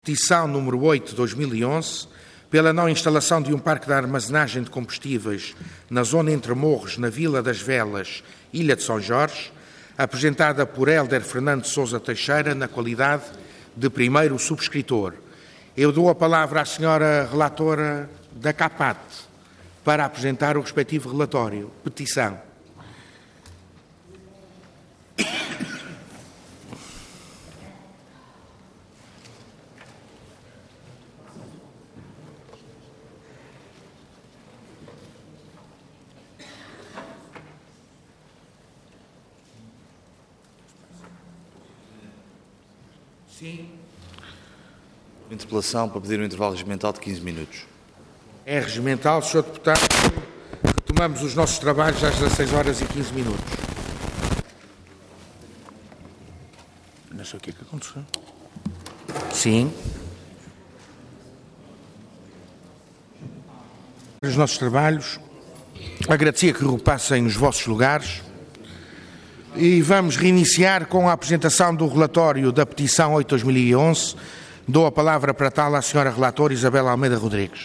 Petição número 8 de 2011, pela não instalação de um parque de armazenagem de combustíveis na zona entre Morros, na Vila das Velas, Ilha de São Jorge, apresentada por Hélder Fernando de Sousa Teixeira, na qualidade de primeiro subscritor. Eu dou a palavra à senhora relatora da CAPAT para apresentar o respectivo relatório. Petição. Sim. Interpelação para pedir um intervalo regimental de 15 minutos. É regimental, Sr. Deputado. Retomamos os nossos trabalhos às 16 horas e 15 minutos. Não sei o que é que aconteceu. Sim. Os nossos trabalhos. Agradecia que repassem os vossos lugares. E vamos reiniciar com a apresentação do relatório da petição 8/2011. Dou a palavra para tal à senhora relatora Isabel Almeida Rodrigues.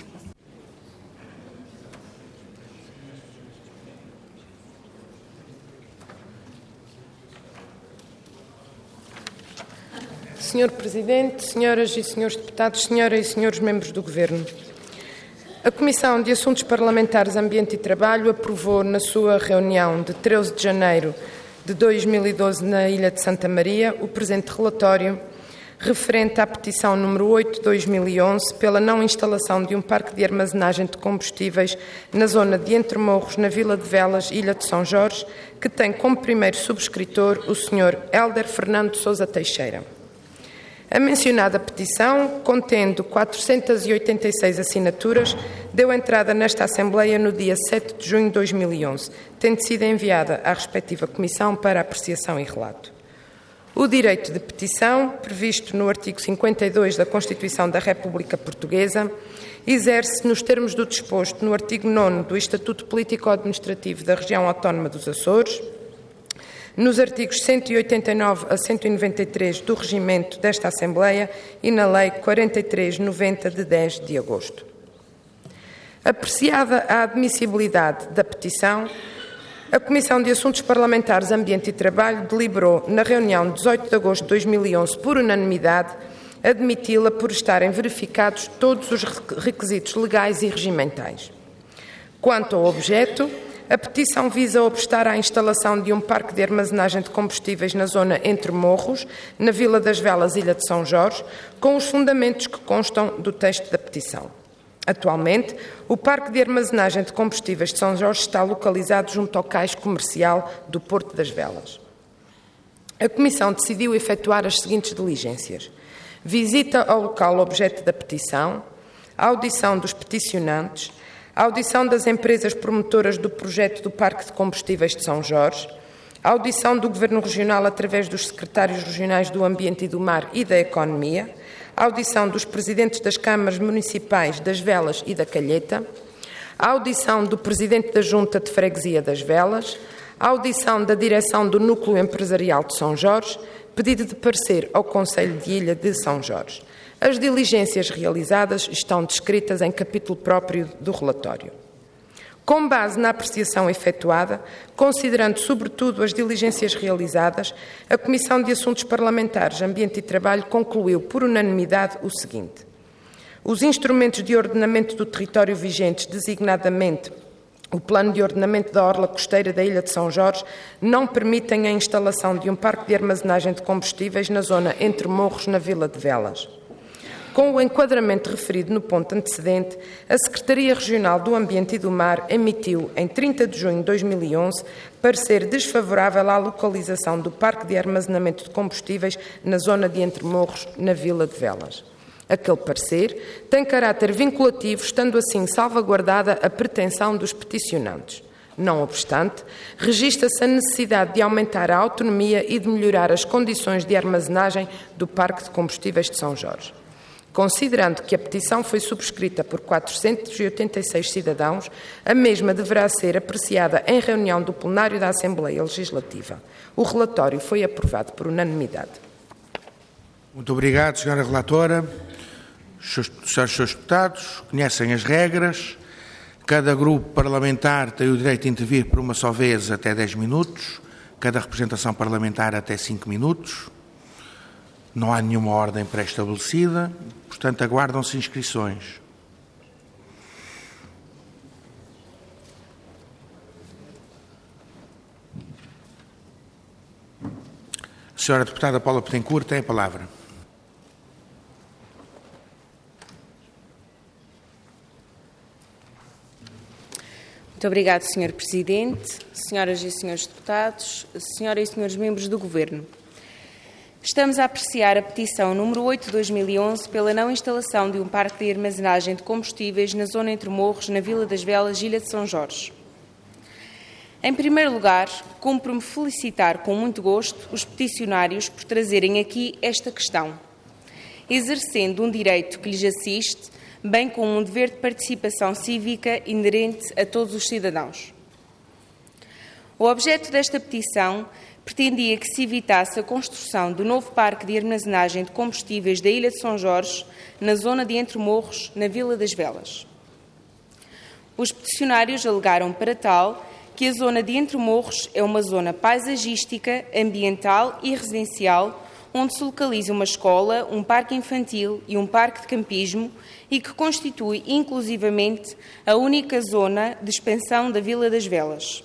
Senhor Presidente, senhoras e senhores deputados, senhoras e senhores membros do Governo, a Comissão de Assuntos Parlamentares, Ambiente e Trabalho aprovou na sua reunião de 13 de janeiro de 2012 na Ilha de Santa Maria o presente relatório referente à petição número 8 de 2011 pela não instalação de um parque de armazenagem de combustíveis na zona de Entre Morros, na Vila de Velas, Ilha de São Jorge, que tem como primeiro subscritor o Sr. Hélder Fernando de Sousa Teixeira. A mencionada petição, contendo 486 assinaturas, deu entrada nesta Assembleia no dia 7 de junho de 2011, tendo sido enviada à respectiva Comissão para apreciação e relato. O direito de petição, previsto no artigo 52 da Constituição da República Portuguesa, exerce nos termos do disposto no artigo 9º do Estatuto Político-Administrativo da Região Autónoma dos Açores, nos artigos 189 a 193 do regimento desta Assembleia e na Lei 4390 de 10 de agosto. Apreciada a admissibilidade da petição, a Comissão de Assuntos Parlamentares, Ambiente e Trabalho deliberou na reunião de 18 de agosto de 2011 por unanimidade admiti-la por estarem verificados todos os requisitos legais e regimentais. Quanto ao objeto, a petição visa obstar à instalação de um parque de armazenagem de combustíveis na zona Entre Morros, na Vila das Velas, Ilha de São Jorge, com os fundamentos que constam do texto da petição. Atualmente, o parque de armazenagem de combustíveis de São Jorge está localizado junto ao cais comercial do Porto das Velas. A Comissão decidiu efetuar as seguintes diligências: visita ao local objeto da petição, a audição dos peticionantes, a audição das empresas promotoras do projeto do Parque de Combustíveis de São Jorge, a audição do Governo Regional através dos secretários regionais do Ambiente e do Mar e da Economia, a audição dos presidentes das câmaras municipais das Velas e da Calheta, a audição do presidente da Junta de Freguesia das Velas, a audição da direção do Núcleo Empresarial de São Jorge, pedido de parecer ao Conselho de Ilha de São Jorge. As diligências realizadas estão descritas em capítulo próprio do relatório. Com base na apreciação efetuada, considerando sobretudo as diligências realizadas, a Comissão de Assuntos Parlamentares, Ambiente e Trabalho concluiu por unanimidade o seguinte: os instrumentos de ordenamento do território vigentes, designadamente o Plano de Ordenamento da Orla Costeira da Ilha de São Jorge, não permitem a instalação de um parque de armazenagem de combustíveis na zona Entre Morros, na Vila de Velas. Com o enquadramento referido no ponto antecedente, a Secretaria Regional do Ambiente e do Mar emitiu, em 30 de junho de 2011, parecer desfavorável à localização do Parque de Armazenamento de Combustíveis na zona de Entre Morros, na Vila de Velas. Aquele parecer tem caráter vinculativo, estando assim salvaguardada a pretensão dos peticionantes. Não obstante, registra-se a necessidade de aumentar a autonomia e de melhorar as condições de armazenagem do Parque de Combustíveis de São Jorge. Considerando que a petição foi subscrita por 486 cidadãos, a mesma deverá ser apreciada em reunião do plenário da Assembleia Legislativa. O relatório foi aprovado por unanimidade. Muito obrigado, senhora relatora. Senhores deputados, conhecem as regras. Cada grupo parlamentar tem o direito de intervir por uma só vez até 10 minutos, cada representação parlamentar até 5 minutos. Não há nenhuma ordem pré-estabelecida, portanto, aguardam-se inscrições. A senhora deputada Paula Petencourt tem a palavra. Muito obrigado, Sr. Presidente, senhoras e senhores deputados, senhoras e senhores membros do Governo. Estamos a apreciar a petição número 8 de 2011 pela não instalação de um parque de armazenagem de combustíveis na zona entre Morros, na Vila das Velas, Ilha de São Jorge. Em primeiro lugar, cumpre-me felicitar com muito gosto os peticionários por trazerem aqui esta questão, exercendo um direito que lhes assiste, bem como um dever de participação cívica inerente a todos os cidadãos. O objeto desta petição pretendia que se evitasse a construção do novo parque de armazenagem de combustíveis da Ilha de São Jorge, na zona de Entre Morros, na Vila das Velas. Os peticionários alegaram para tal que a zona de Entre Morros é uma zona paisagística, ambiental e residencial, onde se localiza uma escola, um parque infantil e um parque de campismo e que constitui, inclusivamente, a única zona de expansão da Vila das Velas.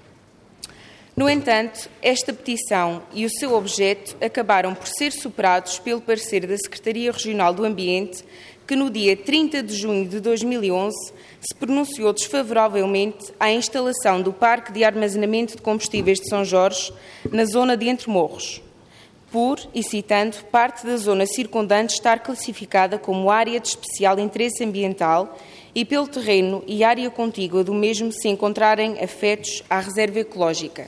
No entanto, esta petição e o seu objeto acabaram por ser superados pelo parecer da Secretaria Regional do Ambiente, que no dia 30 de junho de 2011 se pronunciou desfavoravelmente à instalação do Parque de Armazenamento de Combustíveis de São Jorge na zona de Entre Morros, por, e citando, parte da zona circundante estar classificada como área de especial interesse ambiental e pelo terreno e área contígua do mesmo se encontrarem afetos à reserva ecológica.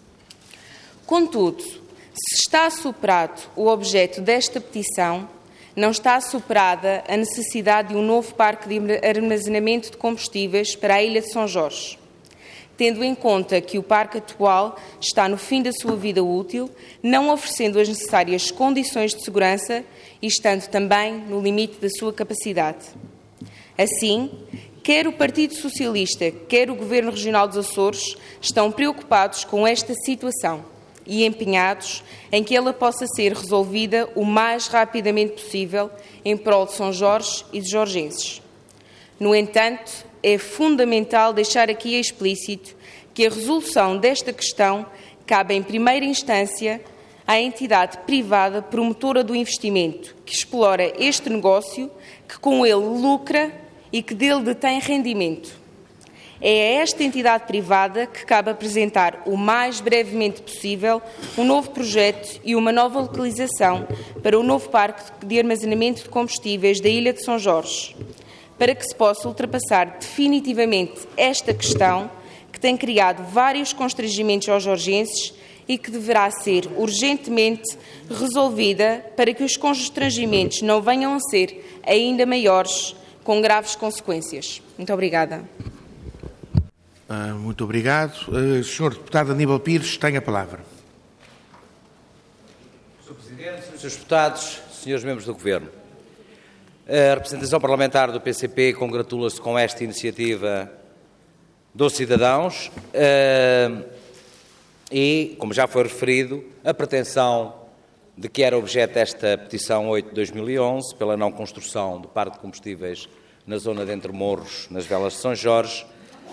Contudo, se está superado o objeto desta petição, não está superada a necessidade de um novo parque de armazenamento de combustíveis para a Ilha de São Jorge, tendo em conta que o parque atual está no fim da sua vida útil, não oferecendo as necessárias condições de segurança e estando também no limite da sua capacidade. Assim, quer o Partido Socialista, quer o Governo Regional dos Açores estão preocupados com esta situação e empenhados em que ela possa ser resolvida o mais rapidamente possível em prol de São Jorge e de jorgenses. No entanto, é fundamental deixar aqui explícito que a resolução desta questão cabe em primeira instância à entidade privada promotora do investimento, que explora este negócio, que com ele lucra e que dele detém rendimento. É a esta entidade privada que cabe apresentar o mais brevemente possível um novo projeto e uma nova localização para o novo parque de armazenamento de combustíveis da Ilha de São Jorge, para que se possa ultrapassar definitivamente esta questão que tem criado vários constrangimentos aos jorgenses e que deverá ser urgentemente resolvida para que os constrangimentos não venham a ser ainda maiores, com graves consequências. Muito obrigada. Muito obrigado. Sr. Deputado Aníbal Pires, tem a palavra. Sr. Presidente, Srs. Deputados, Srs. Membros do Governo, a representação parlamentar do PCP congratula-se com esta iniciativa dos cidadãos e, como já foi referido, a pretensão de que era objeto desta petição 8 de 2011, pela não construção do parque de combustíveis na zona de Entre Morros, nas Velas de São Jorge,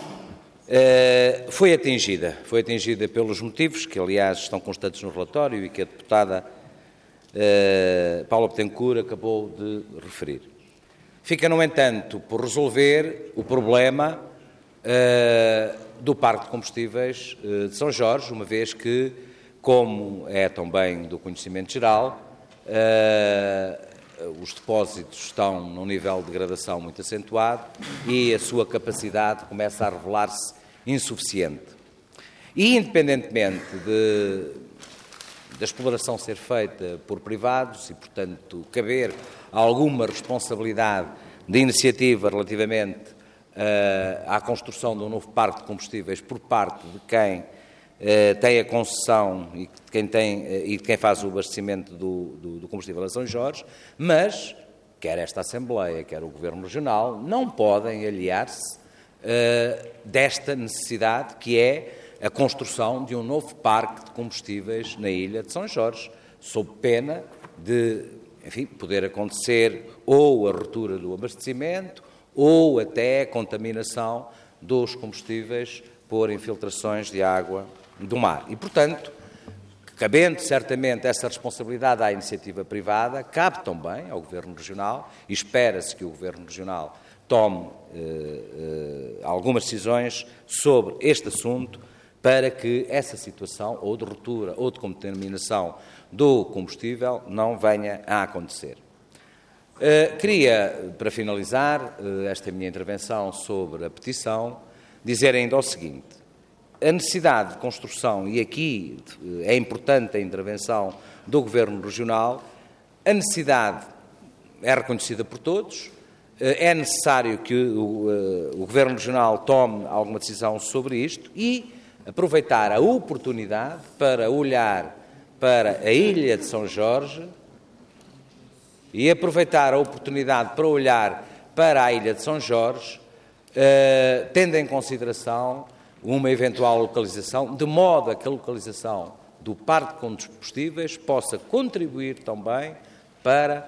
foi atingida pelos motivos que, aliás, estão constantes no relatório e que a deputada Paula Petencourt acabou de referir. Fica, no entanto, por resolver o problema do parque de combustíveis de São Jorge, uma vez que, como é também do conhecimento geral, os depósitos estão num nível de degradação muito acentuado e a sua capacidade começa a revelar-se insuficiente. E, independentemente da exploração ser feita por privados e, portanto, caber alguma responsabilidade de iniciativa relativamente à construção de um novo parque de combustíveis por parte de quem tem a concessão e de quem faz o abastecimento do combustível a São Jorge, mas quer esta Assembleia, quer o Governo Regional, não podem aliar-se desta necessidade que é a construção de um novo parque de combustíveis na ilha de São Jorge, sob pena de, enfim, poder acontecer ou a ruptura do abastecimento ou até a contaminação dos combustíveis por infiltrações de água do mar. E, portanto, cabendo certamente essa responsabilidade à iniciativa privada, cabe também ao Governo Regional, e espera-se que o Governo Regional tome algumas decisões sobre este assunto para que essa situação, ou de ruptura ou de contaminação do combustível, não venha a acontecer. Queria, para finalizar esta minha intervenção sobre a petição, dizer ainda o seguinte: a necessidade de construção, e aqui é importante a intervenção do Governo Regional, a necessidade é reconhecida por todos, é necessário que o Governo Regional tome alguma decisão sobre isto e aproveitar a oportunidade para olhar para a ilha de São Jorge e aproveitar a oportunidade para olhar para a ilha de São Jorge, tendo em consideração uma eventual localização, de modo a que a localização do parque de combustíveis possa contribuir também para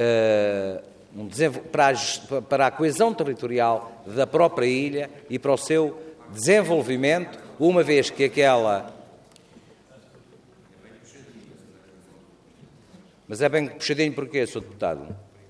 a coesão territorial da própria ilha e para o seu desenvolvimento, uma vez que aquela... Mas é bem puxadinho porquê, Sr. Deputado?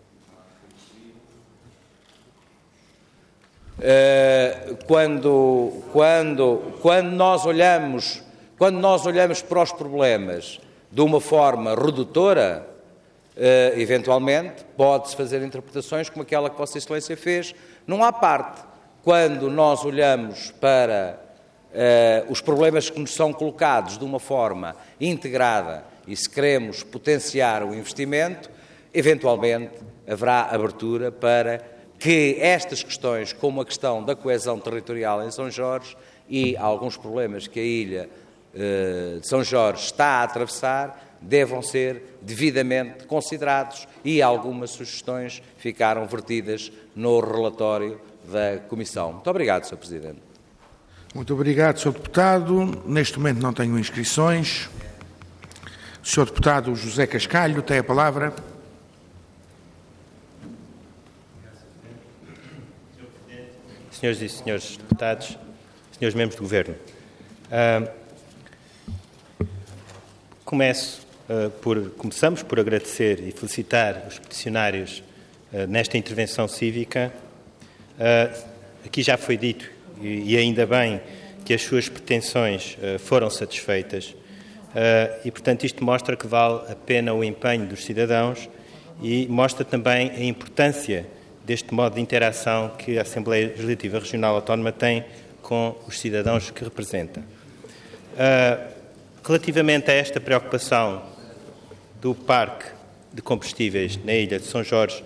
Quando nós olhamos para os problemas de uma forma redutora, eventualmente pode-se fazer interpretações como aquela que Vossa Excelência fez, não há parte. Quando nós olhamos para os problemas que nos são colocados de uma forma integrada e se queremos potenciar o investimento, eventualmente haverá abertura para que estas questões, como a questão da coesão territorial em São Jorge e alguns problemas que a ilha de São Jorge está a atravessar, devam ser devidamente considerados, e algumas sugestões ficaram vertidas no relatório da Comissão. Muito obrigado, Sr. Presidente. Muito obrigado, Sr. Deputado. Neste momento não tenho inscrições. O Sr. Deputado José Cascalho tem a palavra. Senhoras e senhores deputados, senhores membros do Governo, começamos por agradecer e felicitar os peticionários nesta intervenção cívica. Aqui já foi dito, e ainda bem, que as suas pretensões foram satisfeitas e, portanto, isto mostra que vale a pena o empenho dos cidadãos e mostra também a importância deste modo de interação que a Assembleia Legislativa Regional Autónoma tem com os cidadãos que representa. Relativamente a esta preocupação do parque de combustíveis na ilha de São Jorge,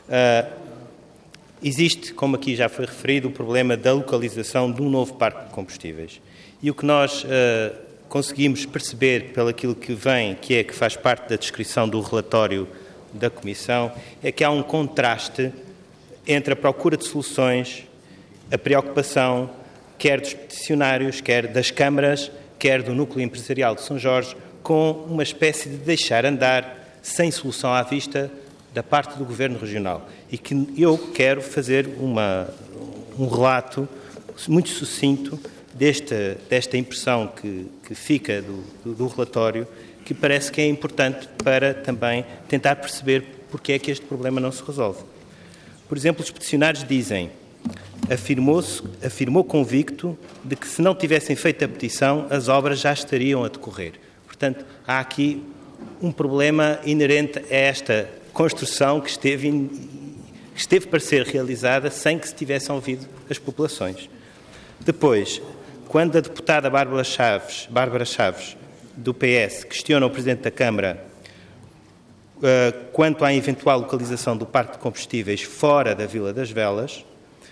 existe, como aqui já foi referido, o problema da localização de um novo parque de combustíveis. E o que nós conseguimos perceber pelo aquilo que vem, que faz parte da descrição do relatório da Comissão, é que há um contraste entre a procura de soluções, a preocupação, quer dos peticionários, quer das câmaras, quer do núcleo empresarial de São Jorge, com uma espécie de deixar andar sem solução à vista da parte do Governo Regional. E que eu quero fazer um relato muito sucinto desta impressão que fica do relatório, que parece que é importante para também tentar perceber porque é que este problema não se resolve. Por exemplo, os peticionários dizem: afirmou convicto de que se não tivessem feito a petição, as obras já estariam a decorrer. Portanto, há aqui um problema inerente a esta construção que esteve para ser realizada sem que se tivessem ouvido as populações. Depois, quando a deputada Bárbara Chaves, do PS, questiona o Presidente da Câmara quanto à eventual localização do parque de combustíveis fora da Vila das Velas,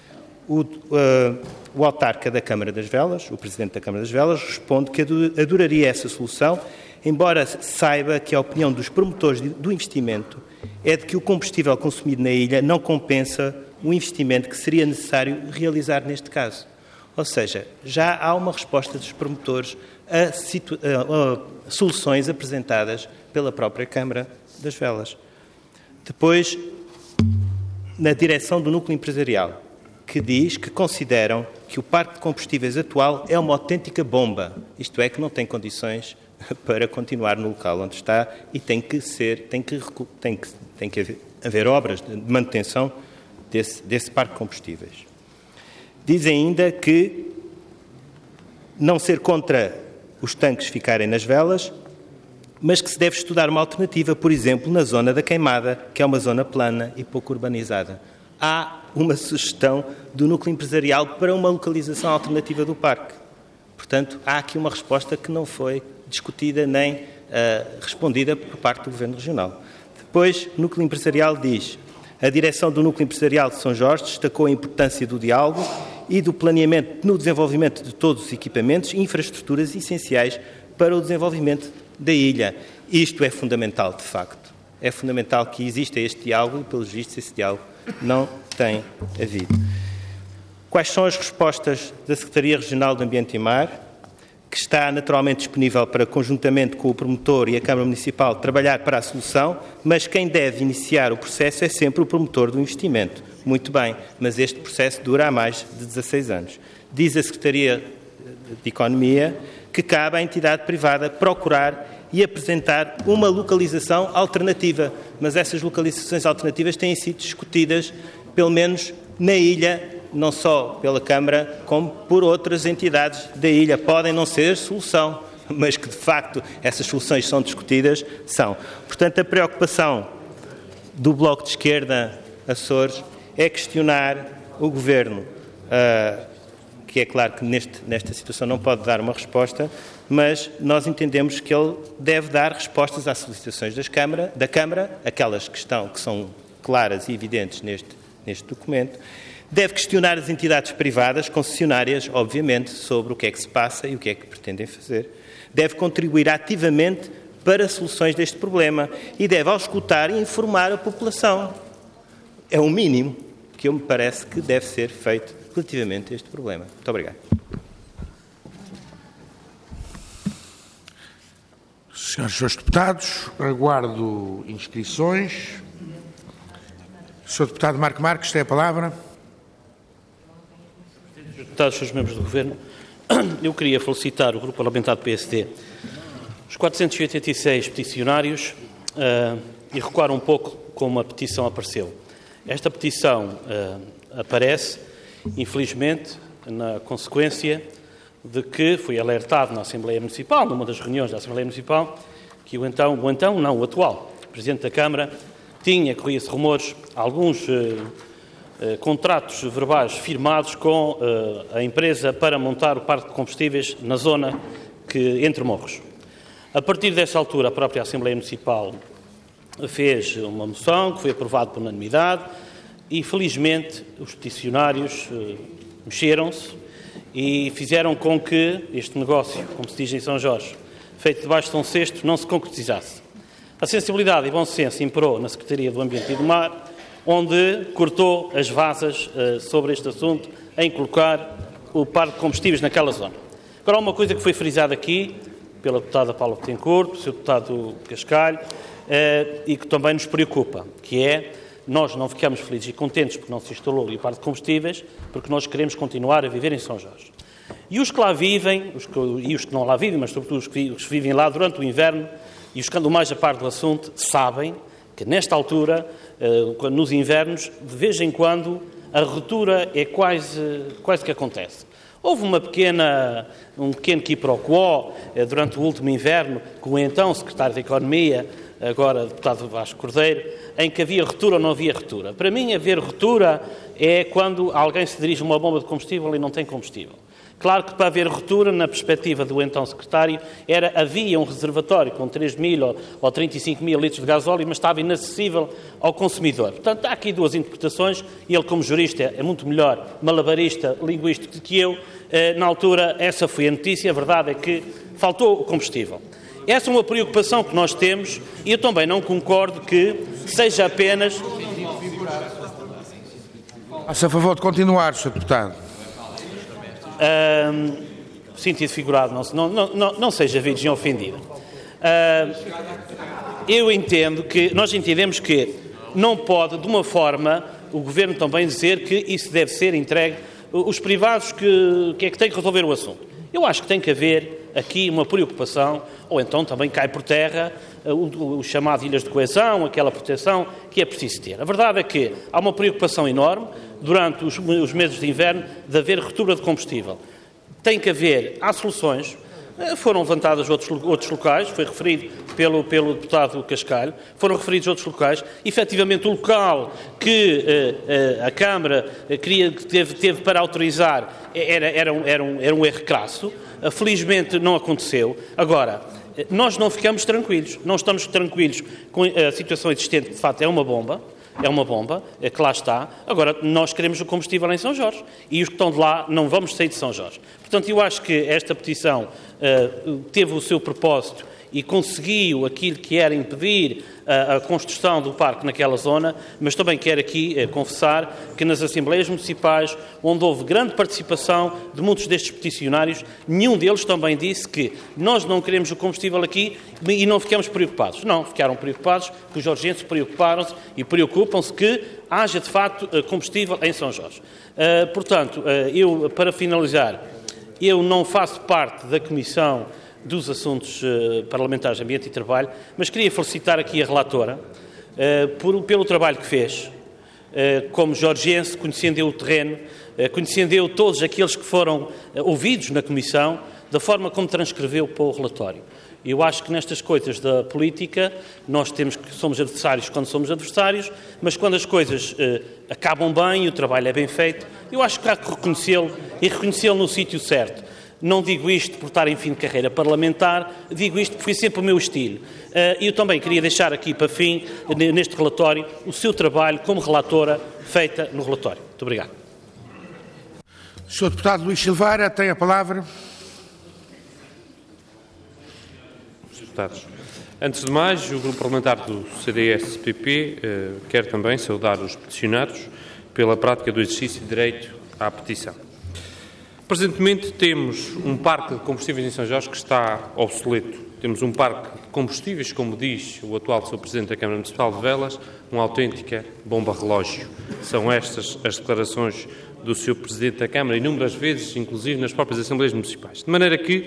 o autarca da Câmara das Velas, o Presidente da Câmara das Velas, responde que adoraria essa solução, embora saiba que a opinião dos promotores do investimento é de que o combustível consumido na ilha não compensa o investimento que seria necessário realizar neste caso. Ou seja, já há uma resposta dos promotores a soluções apresentadas pela própria Câmara das Velas. Depois, na direção do núcleo empresarial, que diz que consideram que o parque de combustíveis atual é uma autêntica bomba, isto é, que não tem condições para continuar no local onde está e tem que haver obras de manutenção desse parque de combustíveis. Dizem ainda que não ser contra os tanques ficarem nas velas, mas que se deve estudar uma alternativa, por exemplo, na zona da Queimada, que é uma zona plana e pouco urbanizada. Há uma sugestão do núcleo empresarial para uma localização alternativa do parque. Portanto, há aqui uma resposta que não foi discutida nem respondida por parte do Governo Regional. Depois, o núcleo empresarial diz: a direção do núcleo empresarial de São Jorge destacou a importância do diálogo e do planeamento no desenvolvimento de todos os equipamentos e infraestruturas essenciais para o desenvolvimento da ilha. Isto é fundamental, de facto. É fundamental que exista este diálogo e, pelos vistos, esse diálogo não tem havido. Quais são as respostas da Secretaria Regional do Ambiente e Mar, que está naturalmente disponível para, conjuntamente com o promotor e a Câmara Municipal, trabalhar para a solução, mas quem deve iniciar o processo é sempre o promotor do investimento. Muito bem, mas este processo dura há mais de 16 anos. Diz a Secretaria de Economia que cabe à entidade privada procurar e apresentar uma localização alternativa, mas essas localizações alternativas têm sido discutidas, pelo menos na ilha, não só pela Câmara, como por outras entidades da ilha. Podem não ser solução, mas que, de facto, essas soluções são discutidas, são. Portanto, a preocupação do Bloco de Esquerda Açores é questionar o Governo, que é claro que nesta situação não pode dar uma resposta, mas nós entendemos que ele deve dar respostas às solicitações da Câmara, aquelas que são claras e evidentes neste documento. Deve questionar as entidades privadas, concessionárias, obviamente, sobre o que é que se passa e o que é que pretendem fazer. Deve contribuir ativamente para soluções deste problema e deve auscultar e informar a população. É o mínimo que me parece que deve ser feito relativamente a este problema. Muito obrigado. Senhores e senhores deputados, aguardo inscrições. Sr. Deputado Marco Marques, tem a palavra. Senhores deputados, senhores membros do Governo, eu queria felicitar o Grupo Parlamentar do PSD, os 486 peticionários, e recuar um pouco como a petição apareceu. Esta petição aparece, infelizmente, na consequência de que fui alertado na Assembleia Municipal, numa das reuniões da Assembleia Municipal, que o atual Presidente da Câmara corria-se rumores, alguns contratos verbais firmados com a empresa para montar o parque de combustíveis na zona entre Morros. A partir dessa altura, a própria Assembleia Municipal fez uma moção que foi aprovada por unanimidade e, felizmente, os peticionários mexeram-se e fizeram com que este negócio, como se diz em São Jorge, feito debaixo de um cesto, não se concretizasse. A sensibilidade e bom senso imperou na Secretaria do Ambiente e do Mar, onde cortou as vasas sobre este assunto em colocar o parque de combustíveis naquela zona. Agora, há uma coisa que foi frisada aqui pela deputada Paula Betancourt, pelo Sr. deputado Cascalho, e que também nos preocupa, que é: nós não ficamos felizes e contentes porque não se instalou ali o parque de combustíveis, porque nós queremos continuar a viver em São Jorge. E os que lá vivem, e os que não lá vivem, mas sobretudo os que vivem lá durante o inverno, e os que andam mais a par do assunto, sabem que nesta altura, nos invernos, de vez em quando, a ruptura é quase que acontece. Houve um pequeno quiproquó durante o último inverno com o então Secretário da Economia, agora deputado Vasco Cordeiro, em que havia ruptura ou não havia ruptura. Para mim, haver ruptura é quando alguém se dirige a uma bomba de combustível e não tem combustível. Claro que para haver ruptura, na perspectiva do então secretário, havia um reservatório com 3.000 ou 35.000 litros de gasóleo, mas estava inacessível ao consumidor. Portanto, há aqui duas interpretações, e ele, como jurista, é muito melhor malabarista linguístico que eu. Na altura, essa foi a notícia. A verdade é que faltou o combustível. essa é uma preocupação que nós temos e eu também não concordo que seja apenas... Faça a favor de continuar, Sr. Deputado. Sentido figurado, não seja virgem ofendida. Eu entendo que, nós entendemos que não pode, de uma forma, o Governo também dizer que isso deve ser entregue, os privados que é que têm que resolver o assunto. Eu acho que tem que haver aqui uma preocupação, ou então também cai por terra o chamado Ilhas de Coesão, aquela proteção que é preciso ter. A verdade é que há uma preocupação enorme durante os meses de inverno de haver ruptura de combustível. Tem que haver, há soluções, foram levantados outros locais, foi referido pelo deputado Cascalho, foram referidos outros locais. Efetivamente, o local que a Câmara teve para autorizar era um erro crasso. Felizmente não aconteceu. Agora, nós não ficamos tranquilos, não estamos tranquilos com a situação existente, que de facto é uma bomba, que lá está. Agora, nós queremos o combustível em São Jorge e os que estão de lá não vamos sair de São Jorge. Portanto, eu acho que esta petição teve o seu propósito e conseguiu aquilo que era impedir a construção do parque naquela zona, mas também quero aqui confessar que nas Assembleias Municipais, onde houve grande participação de muitos destes peticionários, nenhum deles também disse que nós não queremos o combustível aqui e não ficamos preocupados. Não, ficaram preocupados, que os jorgenses preocuparam-se e preocupam-se que haja de facto combustível em São Jorge. Portanto, eu, para finalizar, eu não faço parte da Comissão dos Assuntos Parlamentares de Ambiente e Trabalho, mas queria felicitar aqui a relatora pelo trabalho que fez. Como jorgense, conhecendo o terreno, conhecendo todos aqueles que foram ouvidos na Comissão, da forma como transcreveu para o relatório. Eu acho que nestas coisas da política, nós somos adversários quando somos adversários, mas quando as coisas acabam bem e o trabalho é bem feito, eu acho que há que reconhecê-lo e reconhecê-lo no sítio certo. Não digo isto por estar em fim de carreira parlamentar, digo isto porque foi sempre o meu estilo. Eu também queria deixar aqui para fim, neste relatório, o seu trabalho como relatora feita no relatório. Muito obrigado. Sr. Deputado Luís Silveira tem a palavra. Sr. Deputados, antes de mais, o Grupo Parlamentar do CDS-PP quer também saudar os peticionados pela prática do exercício de direito à petição. Presentemente temos um parque de combustíveis em São Jorge que está obsoleto. Temos um parque de combustíveis, como diz o atual Sr. Presidente da Câmara Municipal de Velas, uma autêntica bomba-relógio. São estas as declarações do Sr. Presidente da Câmara, inúmeras vezes, inclusive nas próprias Assembleias Municipais. De maneira que,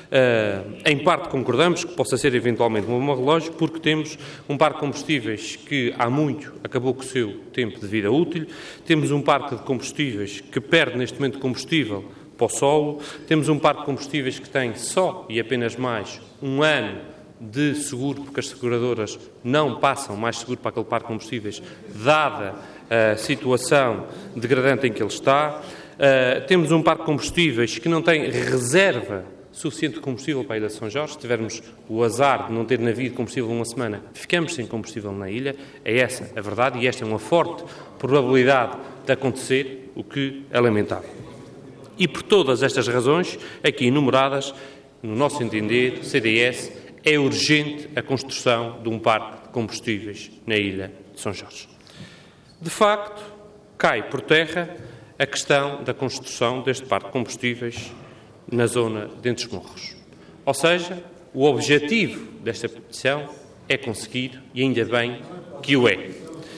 em parte, concordamos que possa ser eventualmente uma bomba-relógio, porque temos um parque de combustíveis que há muito acabou com o seu tempo de vida útil, temos um parque de combustíveis que perde neste momento combustível para o solo, temos um parque de combustíveis que tem só e apenas mais um ano de seguro, porque as seguradoras não passam mais seguro para aquele parque de combustíveis, dada a situação degradante em que ele está. Temos um parque de combustíveis que não tem reserva suficiente de combustível para a Ilha de São Jorge. Se tivermos o azar de não ter navio de combustível uma semana, ficamos sem combustível na ilha. É essa a verdade e esta é uma forte probabilidade de acontecer, o que é lamentável. E por todas estas razões, aqui enumeradas, no nosso entender, CDS, é urgente a construção de um parque de combustíveis na Ilha de São Jorge. De facto, cai por terra a questão da construção deste parque de combustíveis na zona de Entre os Morros. Ou seja, o objetivo desta petição é conseguir, e ainda bem que o é.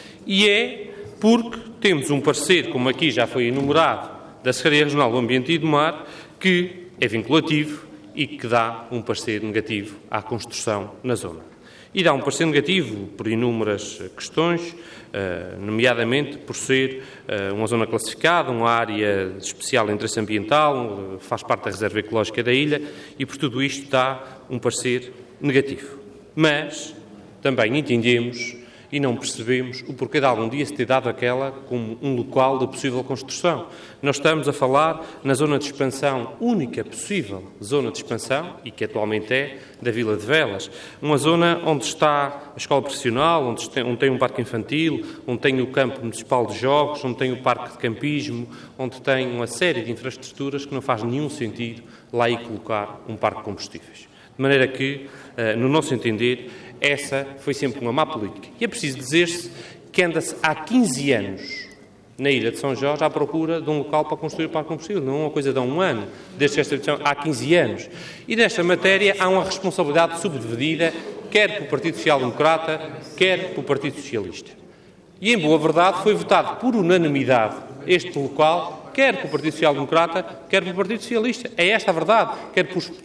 E é porque temos um parecer, como aqui já foi enumerado, da Secretaria Regional do Ambiente e do Mar, que é vinculativo e que dá um parecer negativo à construção na zona. E dá um parecer negativo por inúmeras questões, nomeadamente por ser uma zona classificada, uma área de especial interesse ambiental, faz parte da reserva ecológica da ilha e por tudo isto dá um parecer negativo. Mas também entendemos e não percebemos o porquê de algum dia se ter dado aquela como um local de possível construção. Nós estamos a falar na zona de expansão, única possível zona de expansão, e que atualmente é, da Vila de Velas. Uma zona onde está a escola profissional, onde tem um parque infantil, onde tem o campo municipal de jogos, onde tem o parque de campismo, onde tem uma série de infraestruturas que não faz nenhum sentido lá ir colocar um parque de combustíveis. De maneira que, no nosso entender, essa foi sempre uma má política. E é preciso dizer-se que anda-se há 15 anos na Ilha de São Jorge à procura de um local para construir o parque combustível. Não é uma coisa de há um ano, desde esta edição, há 15 anos. E nesta matéria há uma responsabilidade subdividida, quer pelo Partido Social Democrata, quer pelo Partido Socialista. E, em boa verdade, foi votado por unanimidade este local, quer pelo Partido Social Democrata, quer pelo Partido Socialista. É esta a verdade, quer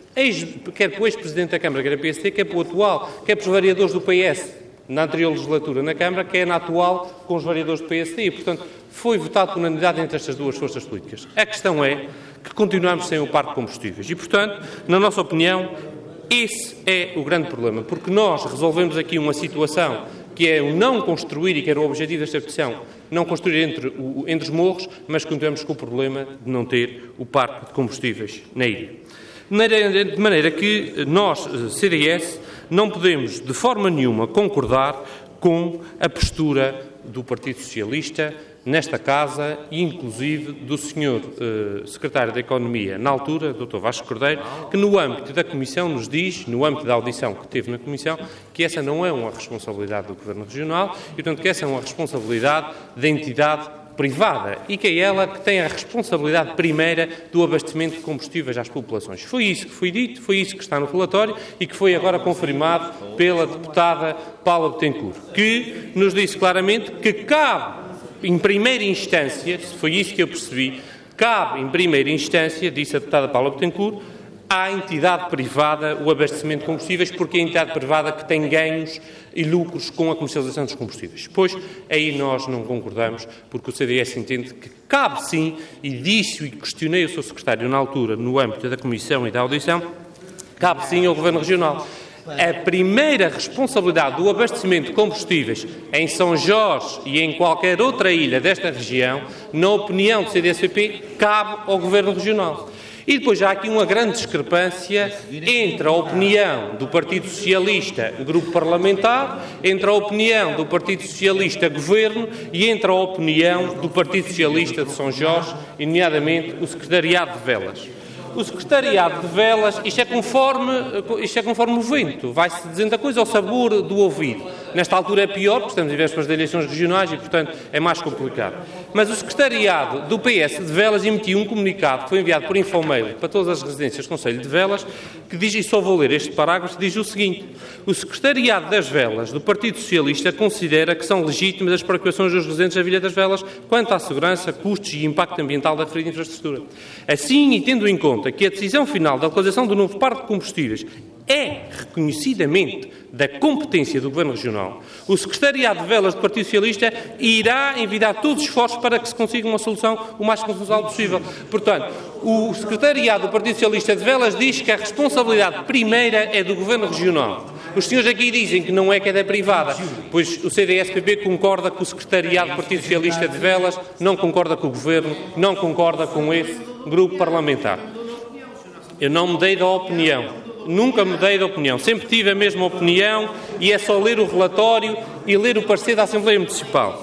pelo ex-presidente da Câmara, que era PSD, quer pelo atual, quer pelos vereadores do PS, na anterior legislatura na Câmara, quer na atual com os vereadores do PSD. E, portanto, foi votado por unanimidade entre estas duas forças políticas. A questão é que continuamos sem o parque de combustíveis. E, portanto, na nossa opinião, esse é o grande problema, porque nós resolvemos aqui uma situação que é o não construir, e que era o objetivo desta petição, não construir entre os morros, mas continuamos com o problema de não ter o parque de combustíveis na ilha. De maneira que nós, CDS, não podemos de forma nenhuma concordar com a postura do Partido Socialista nesta Casa e, inclusive, do Sr. Secretário da Economia, na altura, Dr. Vasco Cordeiro, que no âmbito da Comissão nos diz, no âmbito da audição que teve na Comissão, que essa não é uma responsabilidade do Governo Regional e, portanto, que essa é uma responsabilidade da entidade privada e que é ela que tem a responsabilidade primeira do abastecimento de combustíveis às populações. Foi isso que foi dito, foi isso que está no relatório e que foi agora confirmado pela deputada Paula Bettencourt, que nos disse claramente que cabe, em primeira instância, se foi isso que eu percebi, cabe em primeira instância, disse a deputada Paula Bettencourt, à entidade privada o abastecimento de combustíveis, porque é a entidade privada que tem ganhos e lucros com a comercialização dos combustíveis. Pois, aí nós não concordamos, porque o CDS entende que cabe sim, e disse e questionei o seu secretário na altura, no âmbito da Comissão e da audição, cabe sim ao Governo Regional. A primeira responsabilidade do abastecimento de combustíveis em São Jorge e em qualquer outra ilha desta região, na opinião do CDS-PP, cabe ao Governo Regional. E depois há aqui uma grande discrepância entre a opinião do Partido Socialista, grupo parlamentar, entre a opinião do Partido Socialista, governo, e entre a opinião do Partido Socialista de São Jorge, e nomeadamente o Secretariado de Velas. O Secretariado de Velas, isto é conforme o vento, vai-se dizendo a coisa ao sabor do ouvido. Nesta altura é pior, porque estamos em vésperas de eleições regionais e, portanto, é mais complicado. Mas o Secretariado do PS de Velas emitiu um comunicado que foi enviado por infomail para todas as residências do Conselho de Velas, que diz, e só vou ler este parágrafo, diz o seguinte: o Secretariado das Velas do Partido Socialista considera que são legítimas as preocupações dos residentes da Ilha das Velas quanto à segurança, custos e impacto ambiental da referida infraestrutura. Assim, e tendo em conta que a decisão final da localização do novo parque de combustíveis é reconhecidamente da competência do Governo Regional, o Secretariado de Velas do Partido Socialista irá envidar todos os esforços para que se consiga uma solução o mais consensual possível. Portanto, o Secretariado do Partido Socialista de Velas diz que a responsabilidade primeira é do Governo Regional. Os senhores aqui dizem que não é, que é da privada, pois o CDS-PP concorda com o Secretariado do Partido Socialista de Velas, não concorda com o Governo, não concorda com esse grupo parlamentar. Eu não mudei de opinião, nunca mudei de opinião, sempre tive a mesma opinião e é só ler o relatório e ler o parecer da Assembleia Municipal.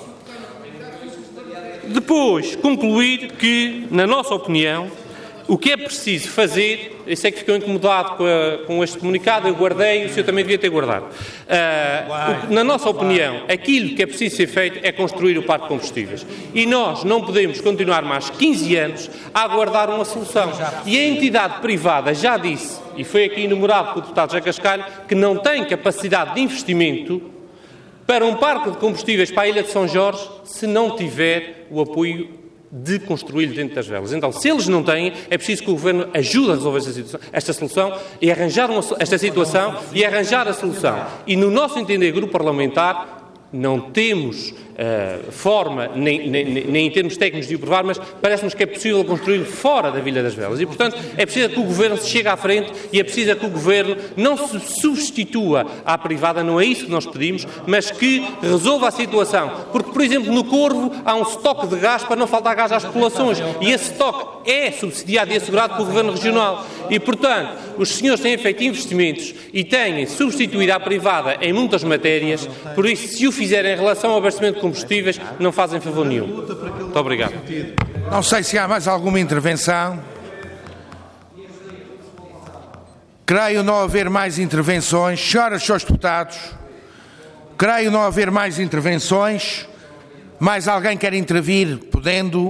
Depois, concluir que, na nossa opinião, o que é preciso fazer, eu sei que ficou incomodado com este comunicado, eu guardei, o senhor também devia ter guardado. Na nossa opinião, aquilo que é preciso ser feito é construir o parque de combustíveis. E nós não podemos continuar mais 15 anos a aguardar uma solução. E a entidade privada já disse, e foi aqui enumerado pelo deputado José Cascalho, que não tem capacidade de investimento para um parque de combustíveis para a Ilha de São Jorge se não tiver o apoio de construí-lo dentro das Velas. Então, se eles não têm, é preciso que o Governo ajude a resolver esta solução e arranjar esta situação e arranjar a solução. E, no nosso entender, grupo parlamentar, não temos forma, nem em termos técnicos de o provar, mas parece-nos que é possível construir fora da Ilha das Velas. E, portanto, é preciso que o Governo se chegue à frente e é preciso que o Governo não se substitua à privada, não é isso que nós pedimos, mas que resolva a situação. Porque, por exemplo, no Corvo há um estoque de gás para não faltar gás às populações e esse estoque é subsidiado e assegurado pelo Governo Regional. E, portanto, os senhores têm feito investimentos e têm substituído à privada em muitas matérias, por isso, se o fizerem em relação ao abastecimento de combustíveis, não fazem favor nenhum. Muito obrigado. Não sei se há mais alguma intervenção. Creio não haver mais intervenções. Senhoras e senhores deputados, creio não haver mais intervenções. Mais alguém quer intervir, podendo?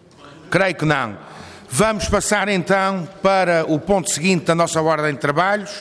Creio que não. Vamos passar então para o ponto seguinte da nossa ordem de trabalhos,